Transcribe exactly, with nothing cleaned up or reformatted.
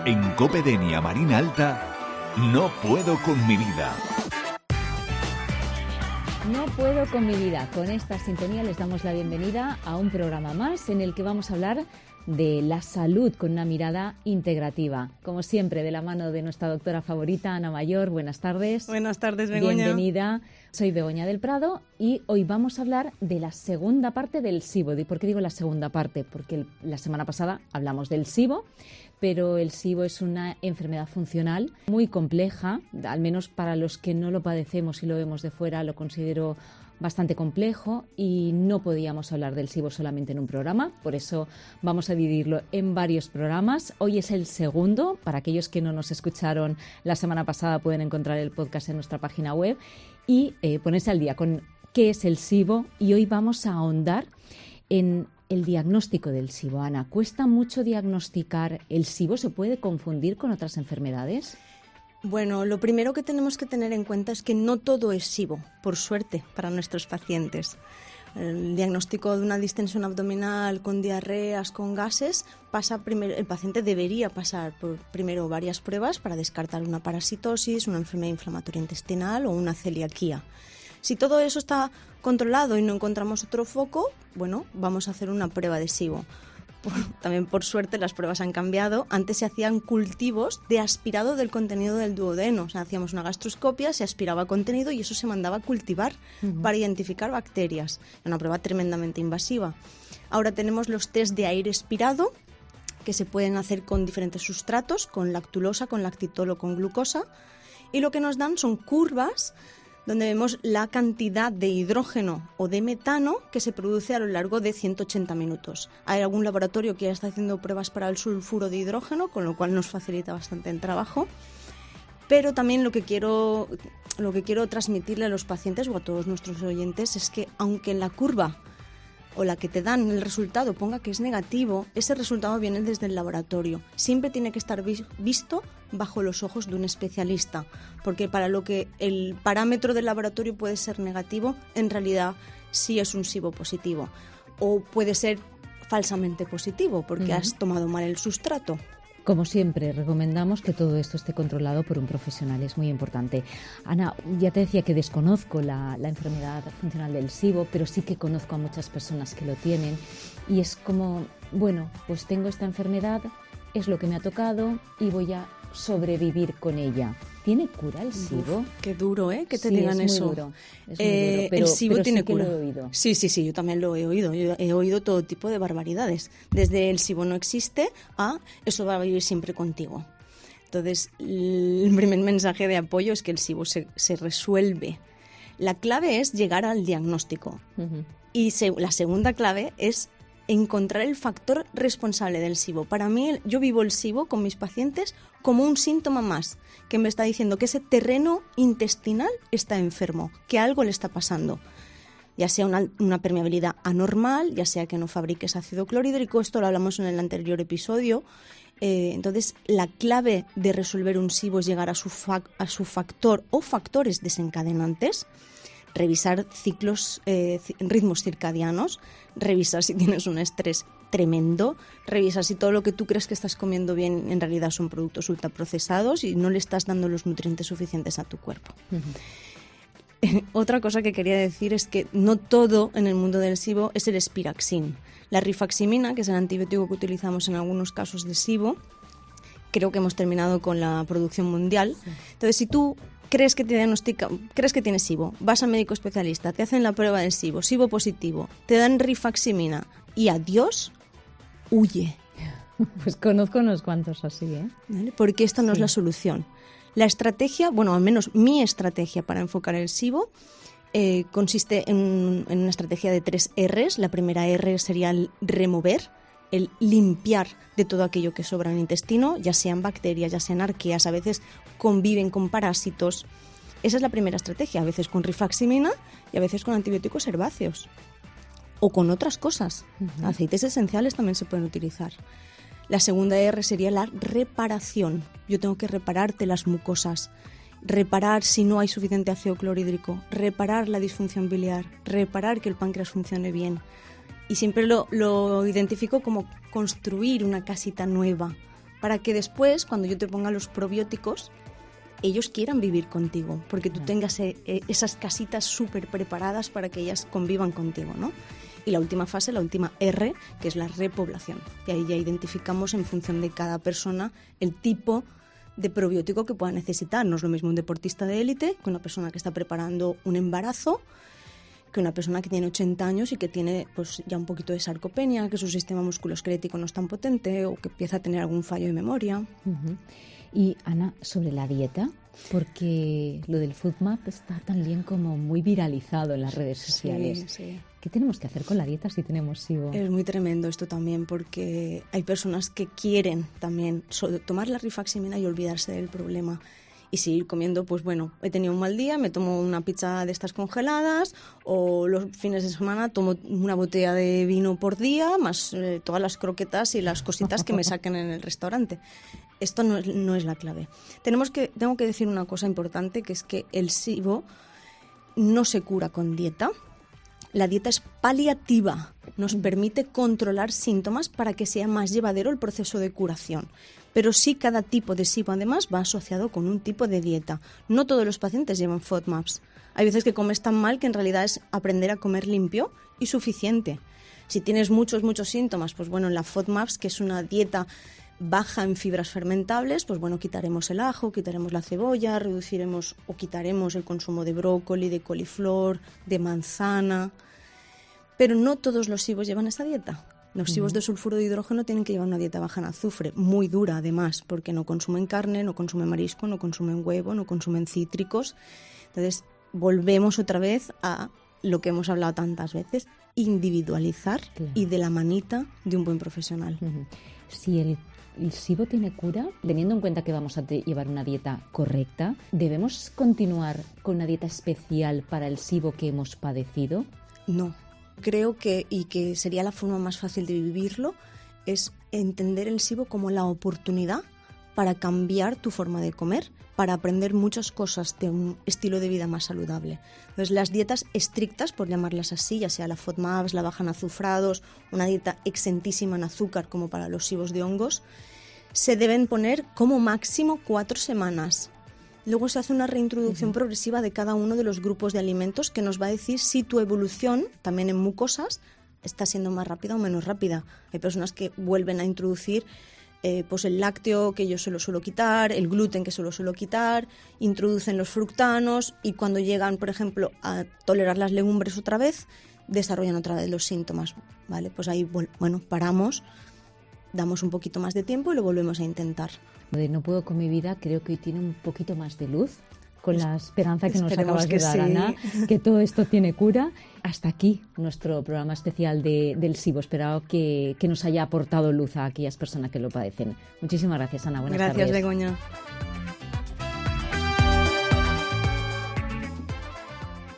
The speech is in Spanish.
En COPE Denia Marina Alta, No puedo con mi vida. No puedo con mi vida. Con esta sintonía les damos la bienvenida a un programa más en el que vamos a hablar de la salud con una mirada integrativa. Como siempre, de la mano de nuestra doctora favorita, Ana Mayor. Buenas tardes. Buenas tardes, Begoña. Bienvenida. Soy Begoña del Prado y hoy vamos a hablar de la segunda parte del SIBO. ¿Y por qué digo la segunda parte? Porque la semana pasada hablamos del SIBO, pero el SIBO es una enfermedad funcional muy compleja, al menos para los que no lo padecemos y lo vemos de fuera, lo considero bastante complejo y no podíamos hablar del SIBO solamente en un programa, por eso vamos a dividirlo en varios programas. Hoy es el segundo, para aquellos que no nos escucharon la semana pasada pueden encontrar el podcast en nuestra página web y eh, ponerse al día con qué es el SIBO, y hoy vamos a ahondar en el diagnóstico del SIBO. Ana, ¿cuesta mucho diagnosticar el SIBO? ¿Se puede confundir con otras enfermedades? Bueno, lo primero que tenemos que tener en cuenta es que no todo es SIBO, por suerte, para nuestros pacientes. El diagnóstico de una distensión abdominal con diarreas, con gases, pasa primero, el paciente debería pasar por primero varias pruebas para descartar una parasitosis, una enfermedad inflamatoria intestinal o una celiaquía. Si todo eso está controlado y no encontramos otro foco, bueno, vamos a hacer una prueba de SIBO. Por, también por suerte las pruebas han cambiado. Antes se hacían cultivos de aspirado del contenido del duodeno. O sea, hacíamos una gastroscopia, se aspiraba contenido y eso se mandaba a cultivar uh-huh. para identificar bacterias. Una prueba tremendamente invasiva. Ahora tenemos los test de aire expirado, que se pueden hacer con diferentes sustratos, con lactulosa, con lactitol o con glucosa. Y lo que nos dan son curvas donde vemos la cantidad de hidrógeno o de metano que se produce a lo largo de ciento ochenta minutos. Hay algún laboratorio que ya está haciendo pruebas para el sulfuro de hidrógeno, con lo cual nos facilita bastante el trabajo. Pero también lo que quiero, lo que quiero transmitirle a los pacientes o a todos nuestros oyentes es que aunque en la curva o la que te dan el resultado ponga que es negativo, ese resultado viene desde el laboratorio. Siempre tiene que estar visto bajo los ojos de un especialista, porque para lo que el parámetro del laboratorio puede ser negativo, en realidad sí es un SIBO positivo. O puede ser falsamente positivo, porque uh-huh. has tomado mal el sustrato. Como siempre, recomendamos que todo esto esté controlado por un profesional, es muy importante. Ana, ya te decía que desconozco la, la enfermedad funcional del SIBO, pero sí que conozco a muchas personas que lo tienen y es como, bueno, pues tengo esta enfermedad, es lo que me ha tocado y voy a sobrevivir con ella. ¿Tiene cura el SIBO? Uf, qué duro, ¿eh? Que te sí, digan es eso. Muy duro, es muy eh, duro, pero, el SIBO pero tiene sí que cura. Lo he oído. Sí, sí, sí, yo también lo he oído. Yo he oído todo tipo de barbaridades. Desde el SIBO no existe a eso va a vivir siempre contigo. Entonces, el primer mensaje de apoyo es que el SIBO se, se resuelve. La clave es llegar al diagnóstico. Uh-huh. Y se, la segunda clave es encontrar el factor responsable del SIBO. Para mí, yo vivo el SIBO con mis pacientes como un síntoma más, que me está diciendo que ese terreno intestinal está enfermo, que algo le está pasando. Ya sea una, una permeabilidad anormal, ya sea que no fabriques ácido clorhídrico, esto lo hablamos en el anterior episodio. Eh, entonces, la clave de resolver un SIBO es llegar a su, fa- a su factor o factores desencadenantes, revisar ciclos, eh, ritmos circadianos, revisar si tienes un estrés tremendo, revisar si todo lo que tú crees que estás comiendo bien en realidad son productos ultraprocesados y no le estás dando los nutrientes suficientes a tu cuerpo. Uh-huh. Otra cosa que quería decir es que no todo en el mundo del SIBO es el Spiraxin. La rifaximina, que es el antibiótico que utilizamos en algunos casos de SIBO, creo que hemos terminado con la producción mundial. Sí. Entonces, si tú crees que te diagnostica, crees que tienes SIBO, vas al médico especialista, te hacen la prueba del SIBO, SIBO positivo, te dan rifaximina y adiós, huye. Pues conozco unos cuantos así, ¿eh? ¿Vale? Porque esta no sí. es la solución. La estrategia, bueno, al menos mi estrategia para enfocar el SIBO eh, consiste en, en una estrategia de tres R's. La primera R sería el remover, el limpiar de todo aquello que sobra en el intestino, ya sean bacterias, ya sean arqueas, a veces conviven con parásitos. Esa es la primera estrategia, a veces con rifaximina y a veces con antibióticos herbáceos o con otras cosas. Uh-huh. Aceites esenciales también se pueden utilizar. La segunda R sería la reparación. Yo tengo que repararte las mucosas, reparar si no hay suficiente ácido clorhídrico, reparar la disfunción biliar, reparar que el páncreas funcione bien. Y siempre lo, lo identifico como construir una casita nueva para que después, cuando yo te ponga los probióticos, ellos quieran vivir contigo, porque tú tengas eh, esas casitas súper preparadas para que ellas convivan contigo, ¿no? Y la última fase, la última R, que es la repoblación. Y ahí ya identificamos en función de cada persona el tipo de probiótico que pueda necesitar. No es lo mismo un deportista de élite que una persona que está preparando un embarazo, que una persona que tiene ochenta años y que tiene pues ya un poquito de sarcopenia, que su sistema musculoesquelético no es tan potente o que empieza a tener algún fallo de memoria. Uh-huh. Y Ana, sobre la dieta, porque lo del FODMAP está también como muy viralizado en las redes sociales. Sí, sí. ¿Qué tenemos que hacer con la dieta si tenemos SIBO? Es muy tremendo esto también, porque hay personas que quieren también tomar la rifaximina y olvidarse del problema y seguir comiendo, pues bueno, he tenido un mal día, me tomo una pizza de estas congeladas, o los fines de semana tomo una botella de vino por día, más eh, todas las croquetas y las cositas que me saquen en el restaurante. Esto no es, no es la clave. Tenemos que, tengo que decir una cosa importante, que es que el SIBO no se cura con dieta. La dieta es paliativa, nos permite controlar síntomas para que sea más llevadero el proceso de curación. Pero sí, cada tipo de SIBO además va asociado con un tipo de dieta. No todos los pacientes llevan FODMAPs. Hay veces que comes tan mal que en realidad es aprender a comer limpio y suficiente. Si tienes muchos, muchos síntomas, pues bueno, en la FODMAPs, que es una dieta baja en fibras fermentables, pues bueno, quitaremos el ajo, quitaremos la cebolla, reduciremos o quitaremos el consumo de brócoli, de coliflor, de manzana. Pero no todos los SIBOs llevan esa dieta. Los SIBOs de sulfuro de hidrógeno tienen que llevar una dieta baja en azufre, muy dura además, porque no consumen carne, no consumen marisco, no consumen huevo, no consumen cítricos. Entonces, volvemos otra vez a lo que hemos hablado tantas veces, individualizar, claro, y de la manita de un buen profesional. Uh-huh. Si el, el SIBO tiene cura, teniendo en cuenta que vamos a te- llevar una dieta correcta, ¿debemos continuar con una dieta especial para el SIBO que hemos padecido? No. Creo que, y que sería la forma más fácil de vivirlo, es entender el SIBO como la oportunidad para cambiar tu forma de comer, para aprender muchas cosas de un estilo de vida más saludable. Entonces, las dietas estrictas, por llamarlas así, ya sea la FODMAPs, la baja en azufrados, una dieta exentísima en azúcar como para los SIBOs de hongos, se deben poner como máximo cuatro semanas. Luego se hace una reintroducción uh-huh. progresiva de cada uno de los grupos de alimentos que nos va a decir si tu evolución, también en mucosas, está siendo más rápida o menos rápida. Hay personas que vuelven a introducir eh, pues el lácteo, que yo solo suelo quitar, el gluten, que solo suelo quitar, introducen los fructanos y cuando llegan, por ejemplo, a tolerar las legumbres otra vez, desarrollan otra vez los síntomas. ¿Vale? Pues ahí, bueno, paramos, damos un poquito más de tiempo y lo volvemos a intentar. De No puedo con mi vida, creo que hoy tiene un poquito más de luz, con la esperanza que nos Esperemos acabas que de dar, sí. Ana, que todo esto tiene cura. Hasta aquí nuestro programa especial de, del SIBO. Espero que, que nos haya aportado luz a aquellas personas que lo padecen. Muchísimas gracias, Ana. Buenas Gracias, tardes. Begoña.